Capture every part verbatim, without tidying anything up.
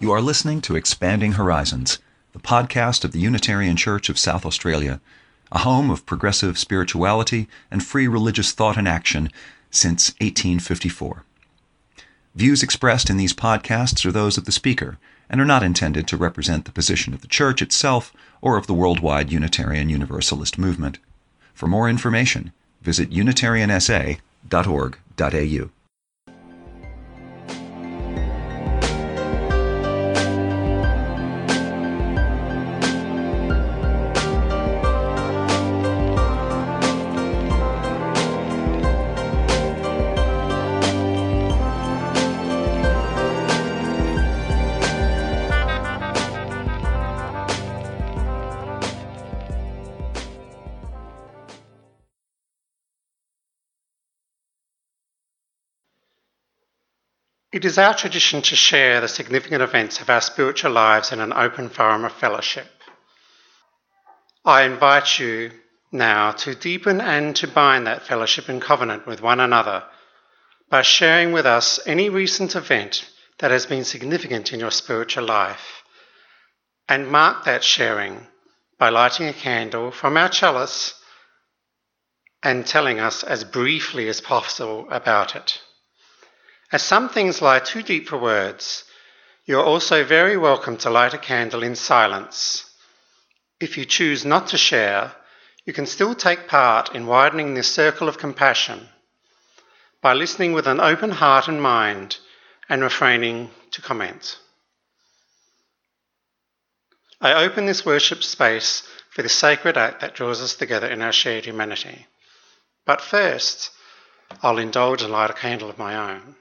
You are listening to Expanding Horizons, the podcast of the Unitarian Church of South Australia, a home of progressive spirituality and free religious thought and action since eighteen fifty-four. Views expressed in these podcasts are those of the speaker and are not intended to represent the position of the Church itself or of the worldwide Unitarian Universalist movement. For more information, visit unitarian s a dot org dot a u. It is our tradition to share the significant events of our spiritual lives in an open forum of fellowship. I invite you now to deepen and to bind that fellowship and covenant with one another by sharing with us any recent event that has been significant in your spiritual life, and mark that sharing by lighting a candle from our chalice and telling us as briefly as possible about it. As some things lie too deep for words, you are also very welcome to light a candle in silence. If you choose not to share, you can still take part in widening this circle of compassion by listening with an open heart and mind and refraining to comment. I open this worship space for the sacred act that draws us together in our shared humanity. But first, I'll indulge and light a candle of my own.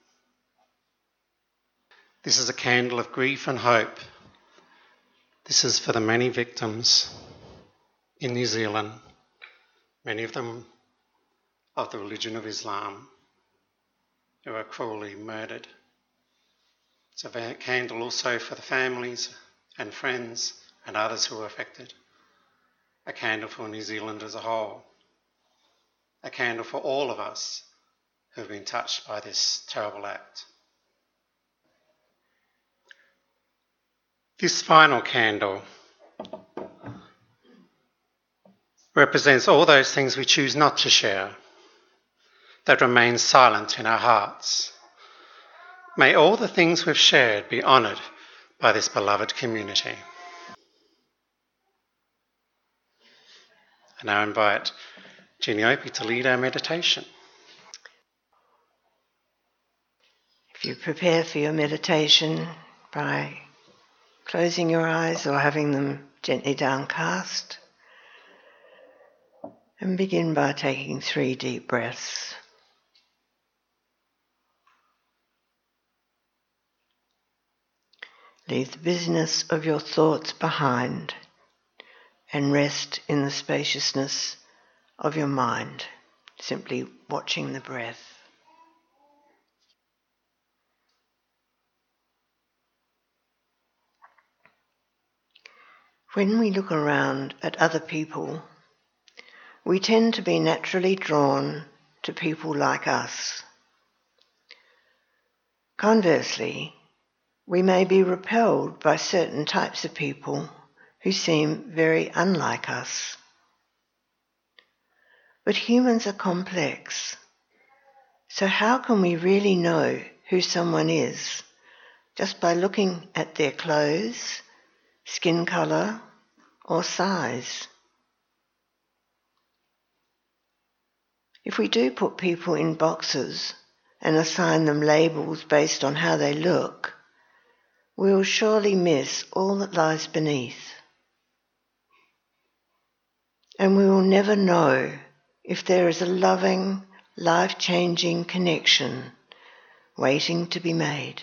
This is a candle of grief and hope. This is for the many victims in New Zealand, many of them of the religion of Islam, who are cruelly murdered. It's a candle also for the families and friends and others who are affected. A candle for New Zealand as a whole. A candle for all of us who have been touched by this terrible act. This final candle represents all those things we choose not to share, that remain silent in our hearts. May all the things we've shared be honoured by this beloved community. I now invite Jenny Opie to lead our meditation. If you prepare for your meditation by closing your eyes or having them gently downcast, and begin by taking three deep breaths. Leave the busyness of your thoughts behind and rest in the spaciousness of your mind, simply watching the breath. When we look around at other people, we tend to be naturally drawn to people like us. Conversely, we may be repelled by certain types of people who seem very unlike us. But humans are complex, so how can we really know who someone is just by looking at their clothes, skin colour, or size? If we do put people in boxes and assign them labels based on how they look, we will surely miss all that lies beneath. And we will never know if there is a loving, life-changing connection waiting to be made.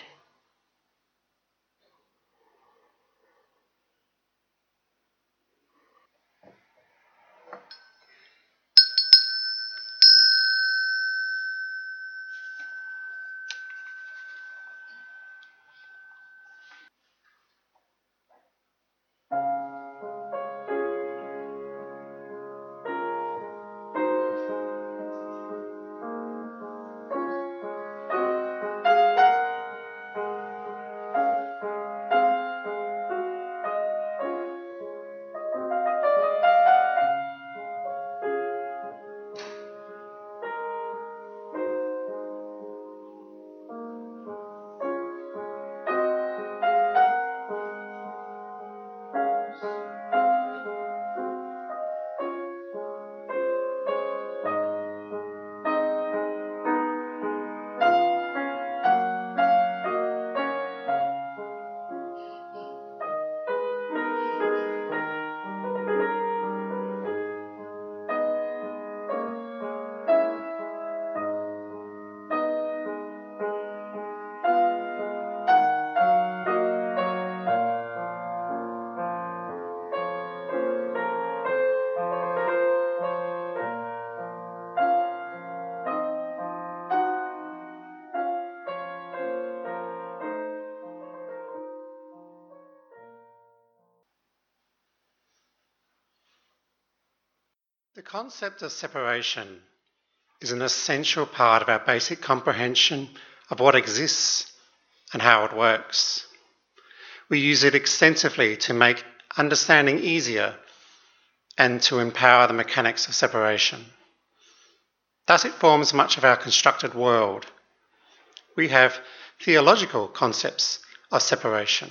The concept of separation is an essential part of our basic comprehension of what exists and how it works. We use it extensively to make understanding easier and to empower the mechanics of separation. Thus, it forms much of our constructed world. We have theological concepts of separation.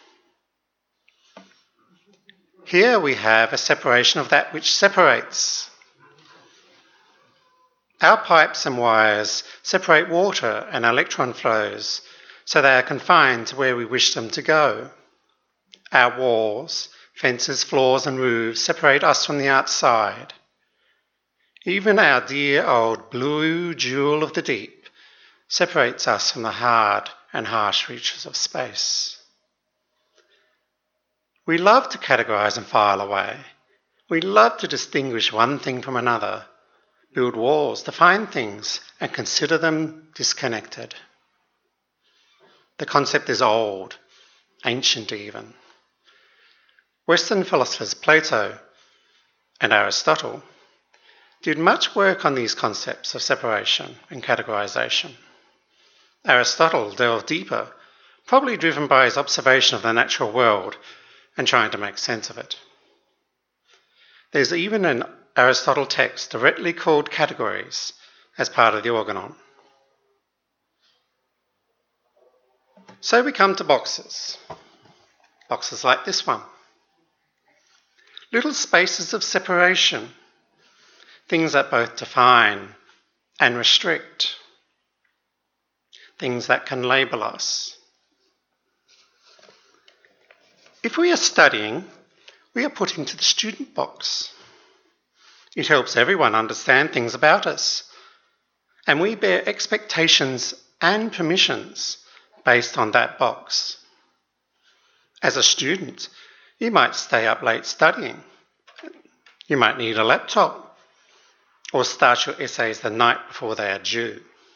Here we have a separation of that which separates. Our pipes and wires separate water and electron flows so they are confined to where we wish them to go. Our walls, fences, floors and roofs separate us from the outside. Even our dear old blue jewel of the deep separates us from the hard and harsh reaches of space. We love to categorise and file away. We love to distinguish one thing from another, build walls, define things, and consider them disconnected. The concept is old, ancient even. Western philosophers Plato and Aristotle did much work on these concepts of separation and categorisation. Aristotle delved deeper, probably driven by his observation of the natural world and trying to make sense of it. There's even an Aristotle text directly called Categories as part of the Organon. So we come to boxes. Boxes like this one. Little spaces of separation, things that both define and restrict, things that can label us. If we are studying, we are put into the student box. It helps everyone understand things about us, and we bear expectations and permissions based on that box. As a student, you might stay up late studying. You might need a laptop or start your essays the night before they are due.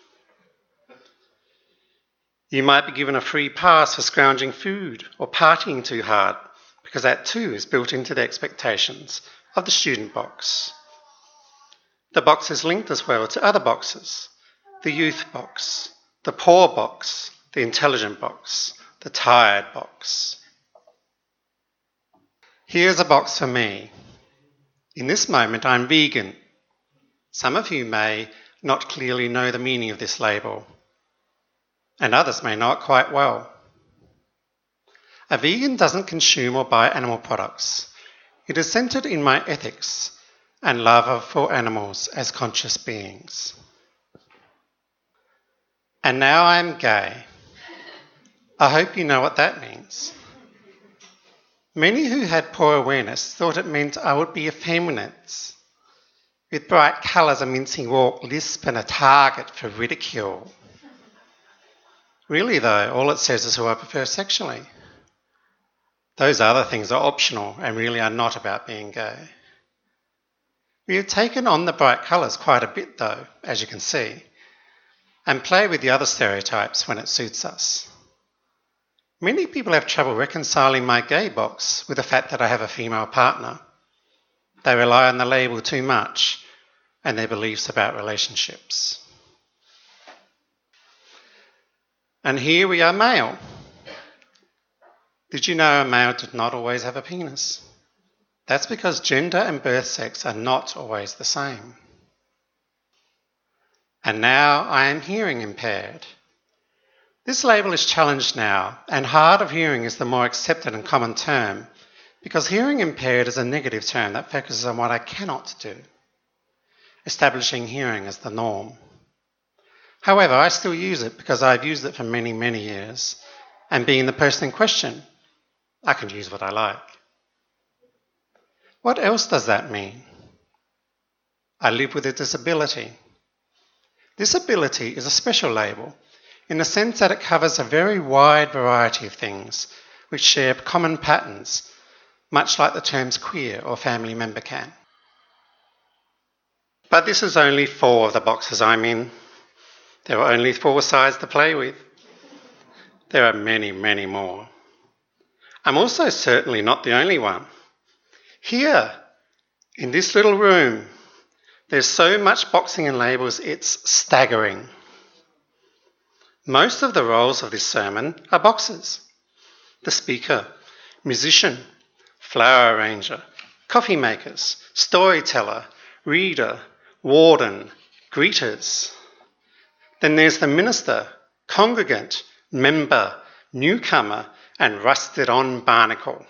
You might be given a free pass for scrounging food or partying too hard, because that too is built into the expectations of the student box. The box is linked as well to other boxes: the youth box, the poor box, the intelligent box, the tired box. Here's a box for me. In this moment, I'm vegan. Some of you may not clearly know the meaning of this label, and others may know it quite well. A vegan doesn't consume or buy animal products. It is centred in my ethics and love for animals as conscious beings. And now I'm gay. I hope you know what that means. Many who had poor awareness thought it meant I would be effeminate, with bright colours, a mincing walk, lisp and a target for ridicule. Really though, all it says is who I prefer sexually. Those other things are optional and really are not about being gay. We have taken on the bright colours quite a bit though, as you can see, and play with the other stereotypes when it suits us. Many people have trouble reconciling my gay box with the fact that I have a female partner. They rely on the label too much and their beliefs about relationships. And here we are male. Did you know a male did not always have a penis? That's because gender and birth sex are not always the same. And now I am hearing impaired. This label is challenged now, and hard of hearing is the more accepted and common term, because hearing impaired is a negative term that focuses on what I cannot do, establishing hearing as the norm. However, I still use it because I've used it for many, many years, and being the person in question, I can use what I like. What else does that mean? I live with a disability. Disability is a special label in the sense that it covers a very wide variety of things which share common patterns, much like the terms queer or family member can. But this is only four of the boxes I'm in. There are only four sides to play with. There are many, many more. I'm also certainly not the only one. Here, in this little room, There's so much boxing and labels, it's staggering. Most of the roles of this sermon are boxes. The speaker, musician, flower arranger, coffee makers, storyteller, reader, warden, greeters. Then there's the minister, congregant, member, newcomer, and rusted-on barnacle.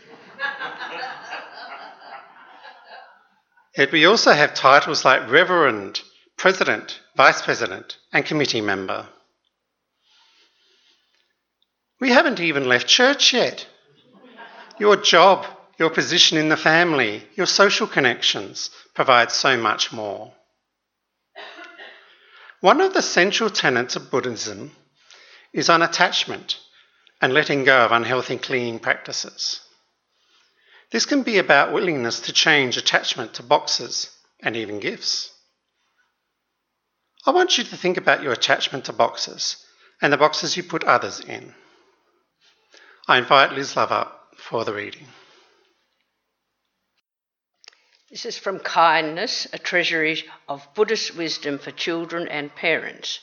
Yet we also have titles like Reverend, President, Vice President, and Committee Member. We haven't even left church yet. Your job, your position in the family, your social connections provide so much more. One of the central tenets of Buddhism is on attachment and letting go of unhealthy clinging practices. This can be about willingness to change attachment to boxes and even gifts. I want you to think about your attachment to boxes and the boxes you put others in. I invite Liz Love up for the reading. This is from Kindness, a treasury of Buddhist wisdom for children and parents.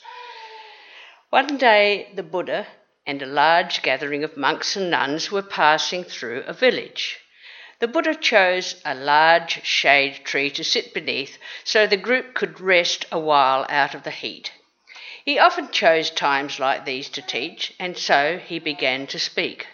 One day the Buddha and a large gathering of monks and nuns were passing through a village. The Buddha chose a large shade tree to sit beneath so the group could rest a while out of the heat. He often chose times like these to teach, and so he began to speak.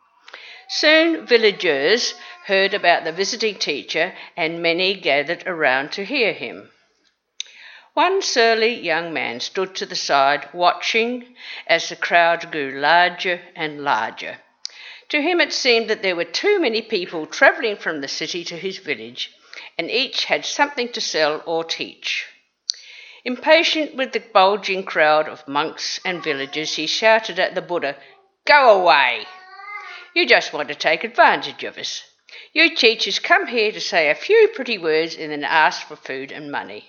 Soon villagers heard about the visiting teacher, and many gathered around to hear him. One surly young man stood to the side, watching as the crowd grew larger and larger. To him it seemed that there were too many people travelling from the city to his village, and each had something to sell or teach. Impatient with the bulging crowd of monks and villagers, he shouted at the Buddha, "Go away! You just want to take advantage of us. You teachers come here to say a few pretty words and then ask for food and money."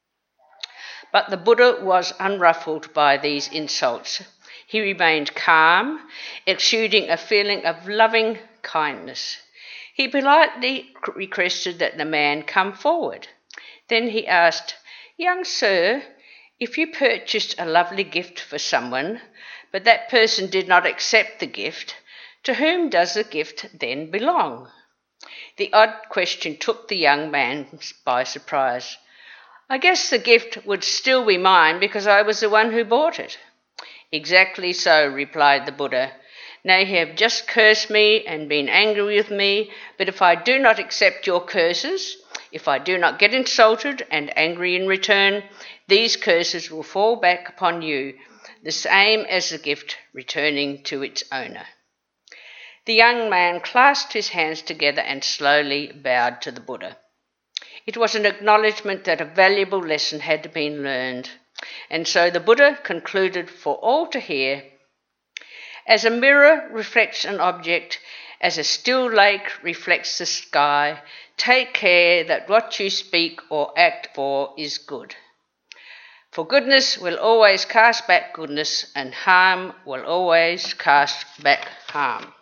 But the Buddha was unruffled by these insults. He remained calm, exuding a feeling of loving kindness. He politely requested that the man come forward. Then he asked, "Young sir, if you purchased a lovely gift for someone, but that person did not accept the gift, to whom does the gift then belong?" The odd question took the young man by surprise. "I guess the gift would still be mine because I was the one who bought it." "Exactly so," replied the Buddha. "Now you have just cursed me and been angry with me, but if I do not accept your curses, if I do not get insulted and angry in return, these curses will fall back upon you, the same as the gift returning to its owner." The young man clasped his hands together and slowly bowed to the Buddha. It was an acknowledgement that a valuable lesson had been learned. And so the Buddha concluded for all to hear, "As a mirror reflects an object, as a still lake reflects the sky, take care that what you speak or act for is good. For goodness will always cast back goodness, and harm will always cast back harm."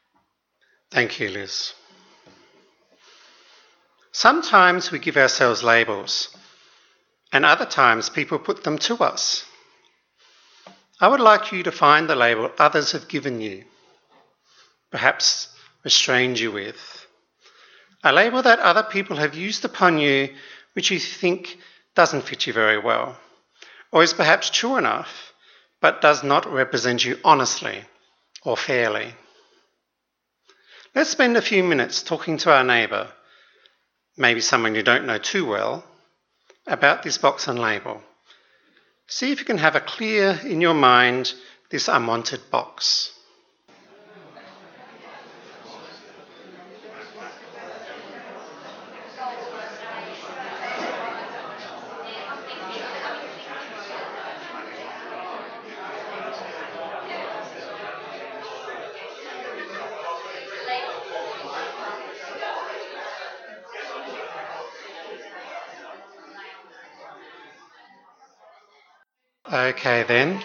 Thank you, Liz. Sometimes we give ourselves labels, and other times people put them to us. I would like you to find the label others have given you, perhaps restrained you with. A label that other people have used upon you which you think doesn't fit you very well, or is perhaps true enough, but does not represent you honestly or fairly. Let's spend a few minutes talking to our neighbour, maybe someone you don't know too well, about this box and label. See if you can have a clear in your mind this unwanted box. Okay then.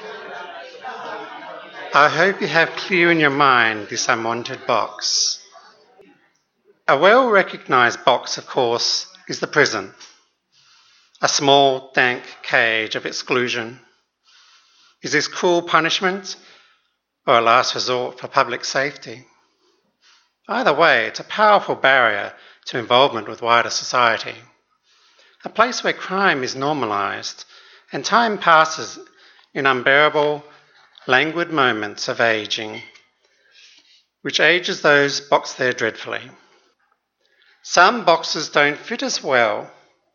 I hope you have clear in your mind this unwanted box. A well-recognised box, of course, is the prison. a small, dank cage of exclusion? Is this cruel punishment or a last resort for public safety? Either way, it's a powerful barrier to involvement with wider society, a place where crime is normalised and time passes in unbearable, languid moments of ageing, which ages those boxed there dreadfully. Some boxes don't fit as well.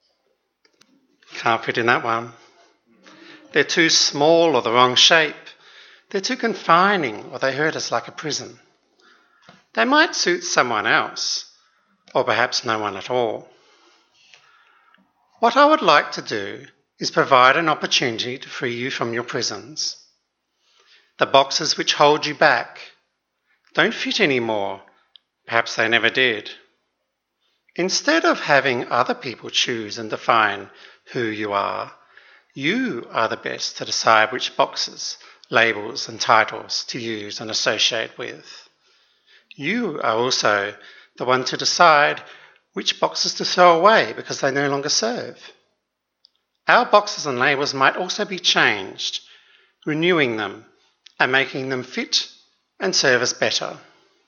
Can't fit in that one. They're too small or the wrong shape. They're too confining or they hurt us like a prison. They might suit someone else, or perhaps no one at all. What I would like to do is provide an opportunity to free you from your prisons. The boxes which hold you back don't fit anymore. Perhaps they never did. Instead of having other people choose and define who you are, you are the best to decide which boxes, labels and titles to use and associate with. You are also the one to decide which boxes to throw away because they no longer serve. Our boxes and labels might also be changed, renewing them and making them fit and serve us better.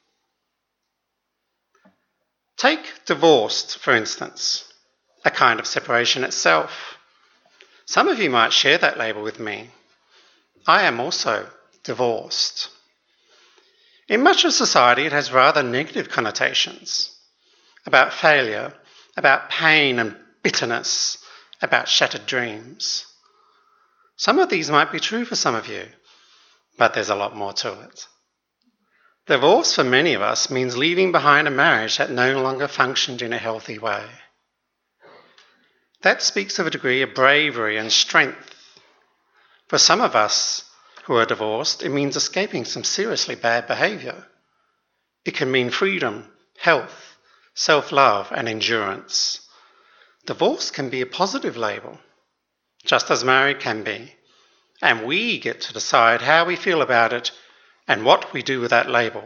Take divorced, for instance, a kind of separation itself. Some of you might share that label with me. I am also divorced. In much of society, it has rather negative connotations about failure, about pain and bitterness, about shattered dreams. Some of these might be true for some of you, but there's a lot more to it. Divorce for many of us means leaving behind a marriage that no longer functioned in a healthy way. That speaks of a degree of bravery and strength. For some of us who are divorced, it means escaping some seriously bad behaviour. It can mean freedom, health, self-love and endurance. Divorce can be a positive label, just as marriage can be, and we get to decide how we feel about it and what we do with that label.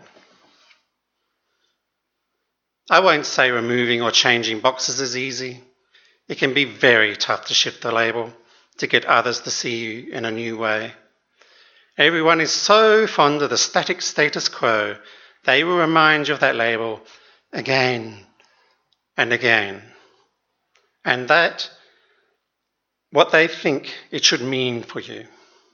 I won't say removing or changing boxes is easy. It can be very tough to shift the label, to get others to see you in a new way. Everyone is so fond of the static status quo, they will remind you of that label again and again. And that, what they think it should mean for you.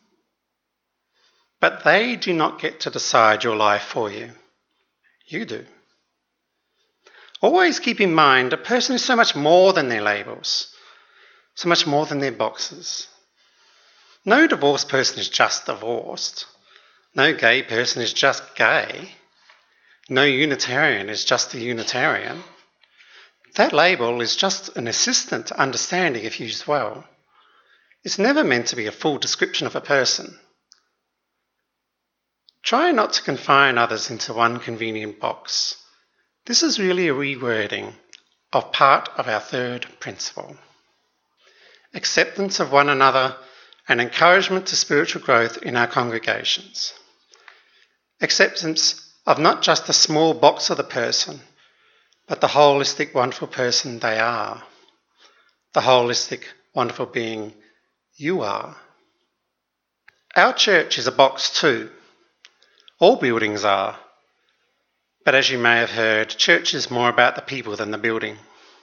But they do not get to decide your life for you. You do. Always keep in mind a person is so much more than their labels, so much more than their boxes. No divorced person is just divorced. No gay person is just gay. No Unitarian is just a Unitarian. That label is just an assistant to understanding if used well. It's never meant to be a full description of a person. Try not to confine others into one convenient box. This is really a rewording of part of our third principle. Acceptance of one another and encouragement to spiritual growth in our congregations. Acceptance of not just the small box of the person, but the holistic, wonderful person they are. The holistic, wonderful being you are. Our church is a box too. All buildings are. But as you may have heard, church is more about the people than the building.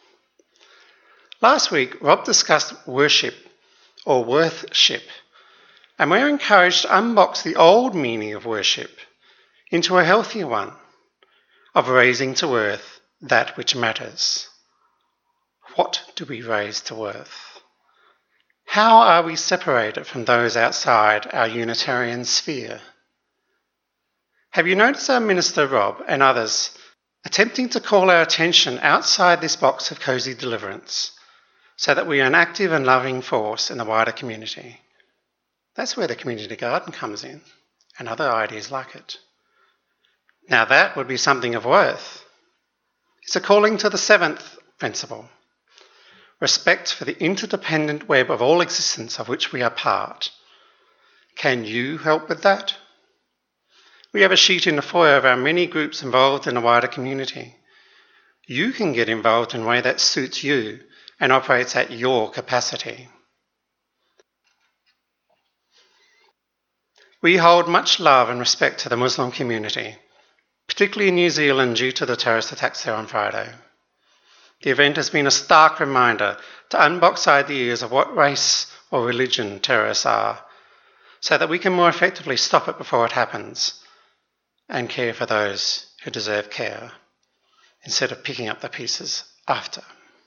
Last week, Rob discussed worship or worthship, and we're encouraged to unbox the old meaning of worship into a healthier one of raising to worth that which matters. What do we raise to worth? How are we separated from those outside our Unitarian sphere? Have you noticed our minister Rob and others attempting to call our attention outside this box of cosy deliverance so that we are an active and loving force in the wider community? That's where the community garden comes in and other ideas like it. Now that would be something of worth. It's a calling to the seventh principle. Respect for the interdependent web of all existence of which we are part. Can you help with that? We have a sheet in the foyer of our many groups involved in the wider community. You can get involved in a way that suits you and operates at your capacity. We hold much love and respect to the Muslim community, particularly in New Zealand due to the terrorist attacks there on Friday. The event has been a stark reminder to unbox ideas of what race or religion terrorists are, so that we can more effectively stop it before it happens and care for those who deserve care, instead of picking up the pieces after.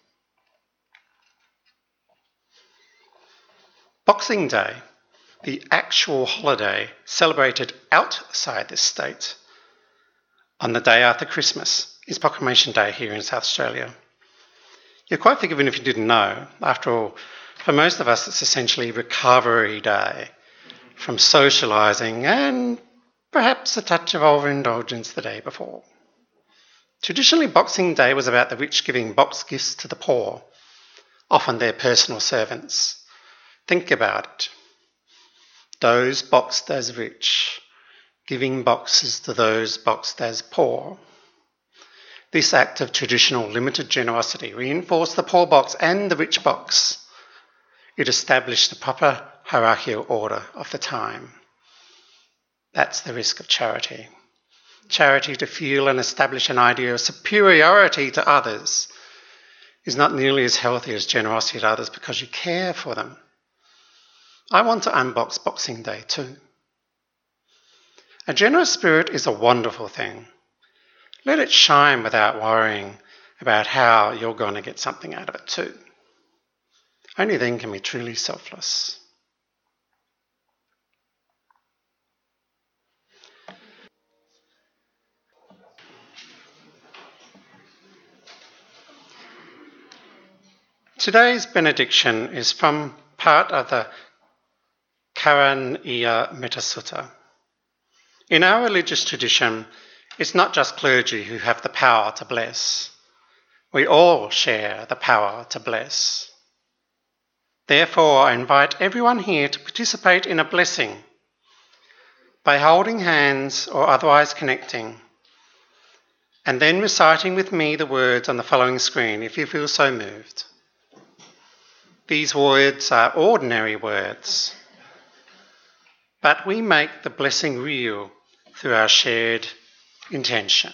Boxing Day, the actual holiday celebrated outside this state on the day after Christmas, is Proclamation Day here in South Australia. You're quite forgiven if you didn't know. After all, for most of us, it's essentially Recovery Day from socialising and perhaps a touch of overindulgence the day before. Traditionally, Boxing Day was about the rich giving box gifts to the poor, often their personal servants. Think about it. Those boxed as rich, giving boxes to those boxed as poor. This act of traditional limited generosity reinforced the poor box and the rich box. It established the proper hierarchical order of the time. That's the risk of charity. Charity to feel and establish an idea of superiority to others is not nearly as healthy as generosity to others because you care for them. I want to unbox Boxing Day too. A generous spirit is a wonderful thing. Let it shine without worrying about how you're going to get something out of it too. Only then can we be truly selfless. Today's benediction is from part of the Karaniya Metta Sutta. In our religious tradition, it's not just clergy who have the power to bless. We all share the power to bless. Therefore, I invite everyone here to participate in a blessing by holding hands or otherwise connecting, and then reciting with me the words on the following screen if you feel so moved. These words are ordinary words, but we make the blessing real through our shared intention.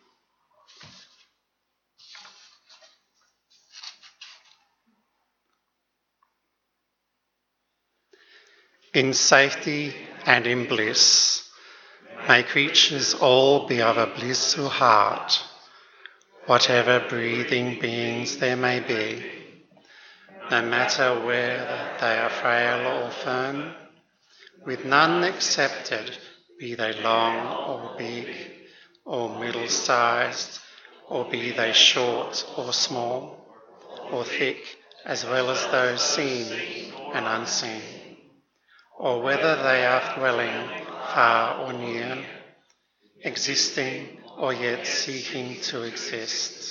In safety and in bliss, may creatures all be of a blissful heart, whatever breathing beings there may be, no matter whether they are frail or firm, with none excepted, be they long or big, or middle-sized, or be they short or small, or thick, as well as those seen and unseen, or whether they are dwelling far or near, existing or yet seeking to exist.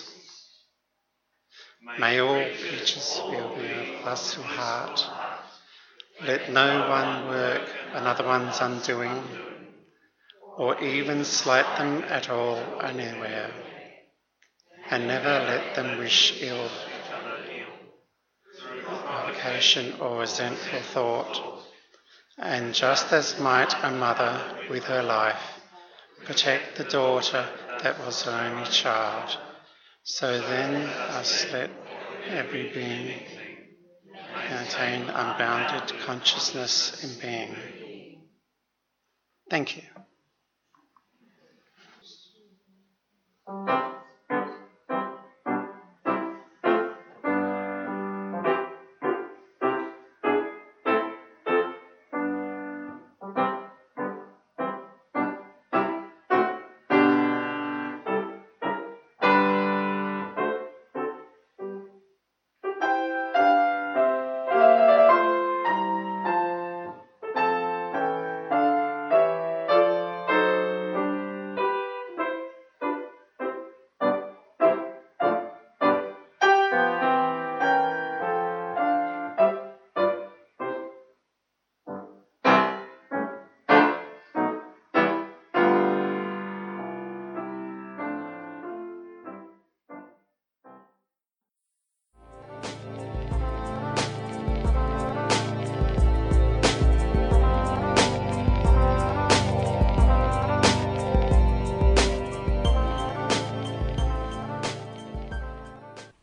May all creatures feel with a blissful heart. Let no one work another one's undoing, or even slight them at all anywhere, and never let them wish ill, provocation or resentful thought. And just as might a mother with her life protect the daughter that was her only child, so then us let every being maintain unbounded consciousness in being. Thank you.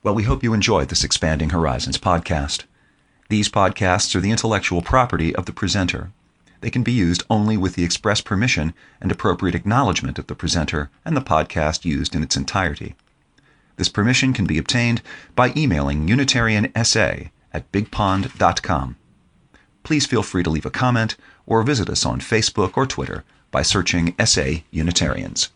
Well, we hope you enjoyed this Expanding Horizons podcast. These podcasts are the intellectual property of the presenter. They can be used only with the express permission and appropriate acknowledgement of the presenter and the podcast used in its entirety. This permission can be obtained by emailing unitariansa at bigpond dot com. Please feel free to leave a comment or visit us on Facebook or Twitter by searching S A Unitarians.